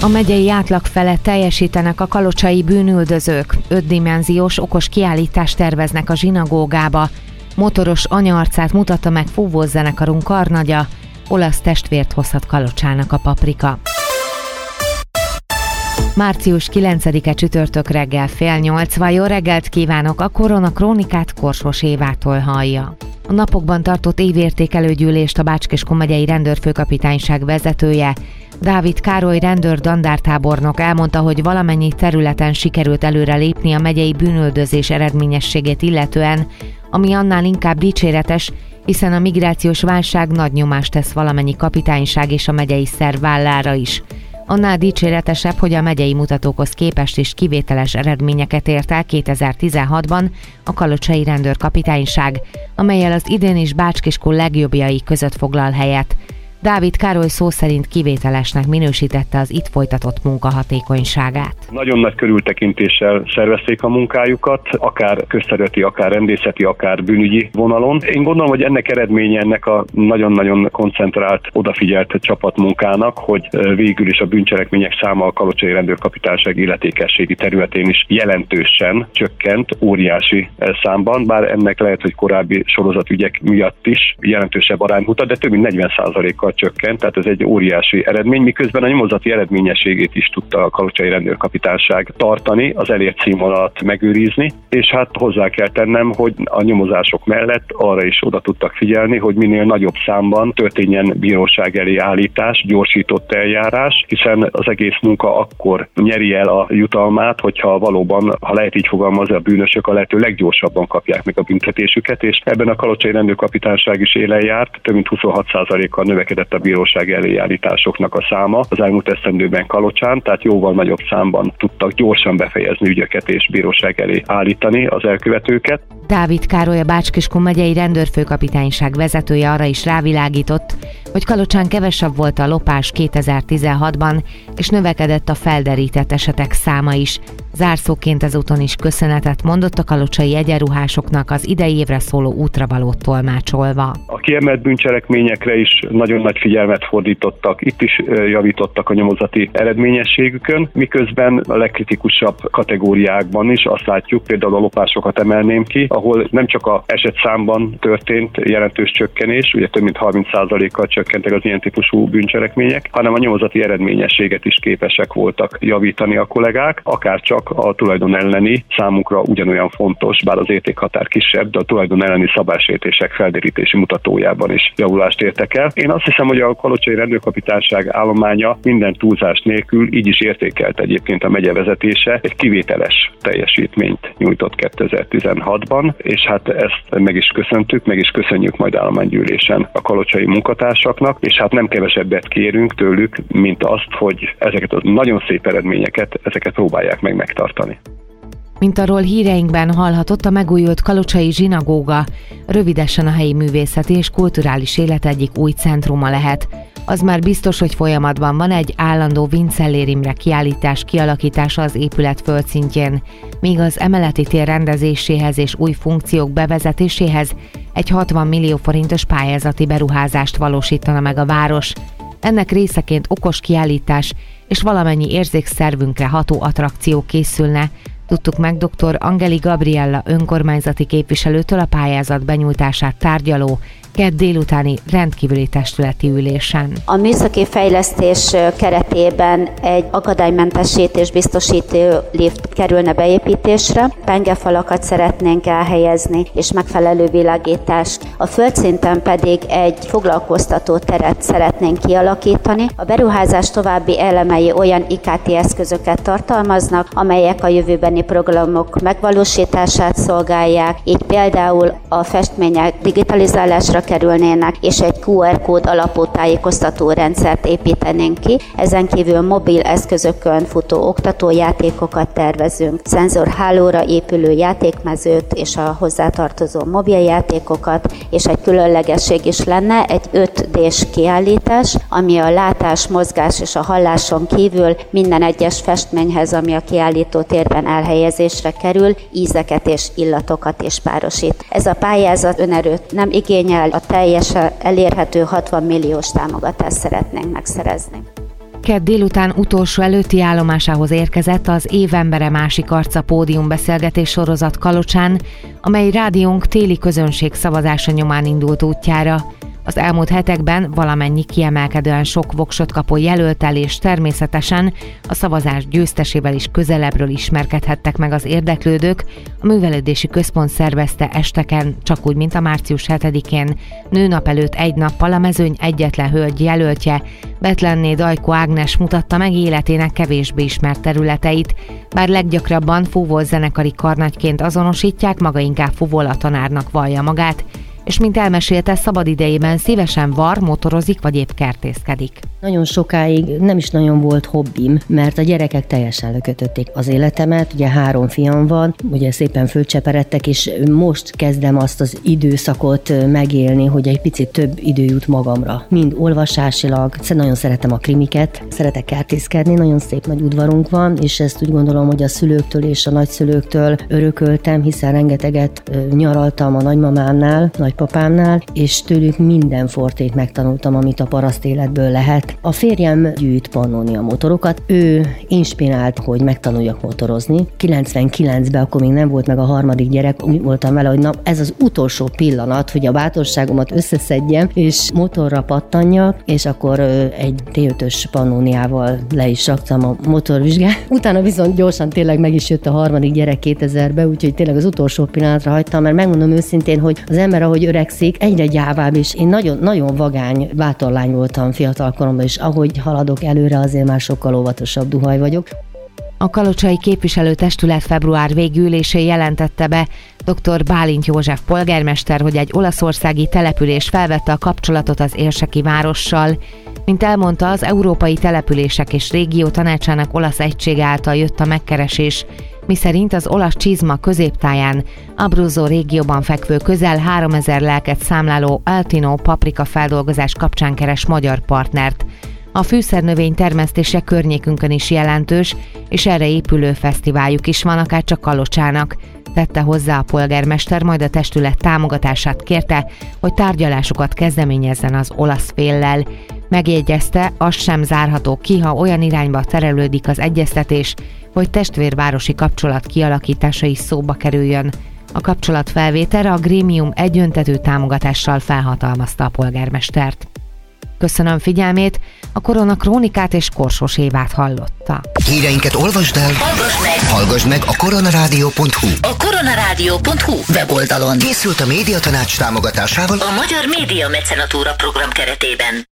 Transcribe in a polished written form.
A megyei átlag felett teljesítenek a kalocsai bűnüldözők. 5-dimenziós okos kiállítást terveznek a zsinagógába. Motoros anyaarcát mutatta meg fúvós zenekarunk karnagya. Olasz testvért hozhat Kalocsának a paprika. Március 9-e csütörtök reggel 7:30. Jó reggelt kívánok, a Korona Krónikát Korsos Évától hallja. A napokban tartott évértékelő gyűlést a Bács-Kiskun megyei rendőrfőkapitányság vezetője, Dávid Károly rendőr-dandártábornok elmondta, hogy valamennyi területen sikerült előre lépni a megyei bűnüldözés eredményességét illetően, ami annál inkább dicséretes, hiszen a migrációs válság nagy nyomást tesz valamennyi kapitányság és a megyei szerv vállára is. Annál dicséretesebb, hogy a megyei mutatókhoz képest is kivételes eredményeket ért el 2016-ban a kalocsai rendőrkapitányság, amellyel az idén is Bács-Kiskun legjobbjai között foglal helyet. Dávid Károly szó szerint kivételesnek minősítette az itt folytatott munka hatékonyságát. Nagyon nagy körültekintéssel szervezték a munkájukat, akár közterületi, akár rendészeti, akár bűnügyi vonalon. Én gondolom, hogy ennek eredménye ennek a nagyon-nagyon koncentrált, odafigyelt csapatmunkának, hogy végül is a bűncselekmények száma a kalocsai rendőrkapitányság illetékességi területén is jelentősen csökkent, óriási számban, bár ennek lehet, hogy korábbi sorozatügyek miatt is jelentősebb arányt mutat, de több mint 40%-kal csökkent, tehát ez egy óriási eredmény, miközben a nyomozati eredményességét is tudta a kalocsai rendőrkapitányság tartani, az elért színvonalat megőrizni, és hát hozzá kell tennem, hogy a nyomozások mellett arra is oda tudtak figyelni, hogy minél nagyobb számban történjen bíróság elé állítás, gyorsított eljárás, hiszen az egész munka akkor nyeri el a jutalmát, hogyha valóban, ha lehet így fogalmazni, a bűnösök a lehető leggyorsabban kapják meg a büntetésüket, és ebben a kalocsai rendőrkapitányság is élen járt, több mint 26%-kal növekedett a bíróság elé állításoknak a száma az elmúlt esztendőben Kalocsán, tehát jóval nagyobb számban tudtak gyorsan befejezni ügyeket és bíróság elé állítani az elkövetőket. Dávid Károly, a Bács-Kiskun megyei rendőrfőkapitányság vezetője arra is rávilágított, hogy Kalocsán kevesebb volt a lopás 2016-ban, és növekedett a felderített esetek száma is. Zárszóként ezúton is köszönetet mondott a kalocsai egyenruhásoknak az idei évre szóló útravalót tolmácsolva. A kiemelt bűncselekményekre is nagyon nagy figyelmet fordítottak, itt is javítottak a nyomozati eredményességükön, miközben a legkritikusabb kategóriákban is azt látjuk, például a lopásokat emelném ki, ahol nem csak az esetszámban történt jelentős csökkenés, ugye több mint 30%-kal csökkentek az ilyen típusú bűncselekmények, hanem a nyomozati eredményességet is képesek voltak javítani a kollégák, akár csak a tulajdon elleni számukra ugyanolyan fontos, bár az értékhatár kisebb, de a tulajdon elleni szabálysértések felderítési mutatójában is javulást értek el. Én azt hiszem, hogy a kalocsai rendőrkapitányság állománya minden túlzás nélkül így is értékelt egyébként a megye vezetése, egy kivételes teljesítményt nyújtott 2016-ban, és hát ezt meg is köszöntük, meg is köszönjük majd állománygyűlésen a kalocsai munkatársaknak, és hát nem kevesebbet kérünk tőlük, mint azt, hogy ezeket a nagyon szép eredményeket, ezeket próbálják meg megtartani. Mint arról híreinkben hallhatott, a megújult kalocsai zsinagóga rövidesen a helyi művészeti és kulturális élet egyik új centruma lehet. Az már biztos, hogy folyamatban van egy állandó Vincellér Imre kiállítás kialakítása az épület földszintjén, míg az emeleti tér rendezéséhez és új funkciók bevezetéséhez egy 60 millió forintos pályázati beruházást valósítana meg a város. Ennek részeként okos kiállítás és valamennyi érzékszervünkre ható attrakció készülne, tudtuk meg dr. Angeli Gabriella önkormányzati képviselőtől a pályázat benyújtását tárgyaló kedd délutáni rendkívüli testületi ülésen. A műszaki fejlesztés keretében egy akadálymentesítés biztosító lift kerülne beépítésre, pengefalakat szeretnénk elhelyezni és megfelelő világítást. A földszinten pedig egy foglalkoztató teret szeretnénk kialakítani. A beruházás további elemei olyan IKT eszközöket tartalmaznak, amelyek a jövőbeni programok megvalósítását szolgálják, így például a festmények digitalizálásra kerülnének, és egy QR kód alapú tájékoztató rendszert építenénk ki. Ezen kívül mobil eszközökön futó oktatójátékokat tervezünk, szenzorhálóra épülő játékmezőt és a hozzátartozó mobiljátékokat, és egy különlegesség is lenne, egy 5D-s kiállítás, ami a látás, mozgás és a halláson kívül minden egyes festményhez, ami a kiállító térben elhelyezésre kerül, ízeket és illatokat is párosít. Ez a pályázat önerőt nem igényel, a teljesen elérhető 60 milliós támogatást szeretnénk megszerezni. Kedd délután utolsó előtti állomásához érkezett az Évembere másik arca pódiumbeszélgetés sorozat Kalocsán, amely rádiónk téli közönség szavazása nyomán indult útjára. Az elmúlt hetekben valamennyi kiemelkedően sok voksot kapó jelölttel és természetesen a szavazás győztesével is közelebbről ismerkedhettek meg az érdeklődők. A Művelődési Központ szervezte esteken, csak úgy, mint a március 7-én, nőnap előtt egy nappal a mezőny egyetlen hölgy jelöltje, Betlenné Dajko Ágnes mutatta meg életének kevésbé ismert területeit, bár leggyakrabban Fúvol zenekari karnagyként azonosítják, maga inkább Fuvola tanárnak vallja magát, és mint elmesélte, szabadidejében szívesen var, motorozik vagy épp kertészkedik. Nagyon sokáig nem is nagyon volt hobbim, mert a gyerekek teljesen lökötötték az életemet. Ugye 3 fiam van, ugye szépen fölcseperedtek, és most kezdem azt az időszakot megélni, hogy egy picit több idő jut magamra. Mind olvasásilag, nagyon szeretem a krimiket, szeretek kertészkedni, nagyon szép nagy udvarunk van, és ezt úgy gondolom, hogy a szülőktől és a nagyszülőktől örököltem, hiszen rengeteget nyaraltam a nagymamámnál, nagypapámnál, és tőlük minden fortét megtanultam, amit a paraszt életből lehet. A férjem gyűjt Pannonia motorokat, ő inspirált, hogy megtanuljak motorozni. 99-ben, akkor még nem volt meg a harmadik gyerek, úgy voltam vele, hogy ez az utolsó pillanat, hogy a bátorságomat összeszedjem, és motorra pattanjak, és akkor egy T5-ös Pannoniával le is raktam a motorvizsgát. Utána viszont gyorsan tényleg meg is jött a harmadik gyerek 2000-ben, úgyhogy tényleg az utolsó pillanatra hagytam, mert megmondom őszintén, hogy az ember, ahogy öregszik, egyre gyávább, és én nagyon vagány, bátor lány voltam fiatalkoromban, és ahogy haladok előre, azért már sokkal óvatosabb duhaj vagyok. A kalocsai képviselőtestület február végi ülésén jelentette be dr. Bálint József polgármester, hogy egy olaszországi település felvette a kapcsolatot az érseki várossal. Mint elmondta, az Európai Települések és Régió Tanácsának olasz egysége által jött a megkeresés, miszerint az olasz Csizma középtáján, Abruzzo régióban fekvő közel 3000 lelket számláló Altino paprika feldolgozás kapcsán keres magyar partnert. A fűszernövény termesztése környékünkön is jelentős, és erre épülő fesztiváljuk is van, akár csak Kalocsának, tette hozzá a polgármester, majd a testület támogatását kérte, hogy tárgyalásokat kezdeményezzen az olasz féllel. Megjegyezte, az sem zárható ki, ha olyan irányba terelődik az egyeztetés, hogy testvérvárosi kapcsolat kialakítása is szóba kerüljön. A kapcsolatfelvételre a grémium egyöntetű támogatással felhatalmazta a polgármestert. Köszönöm figyelmét, a Korona Krónikát és Korsos Évát hallotta. Híreinket olvasd el, hallgassd meg a koronarádió.hu. A koronarádió.hu weboldalon. Készült a Médiatanács támogatásával a Magyar Média Mecenatúra program keretében.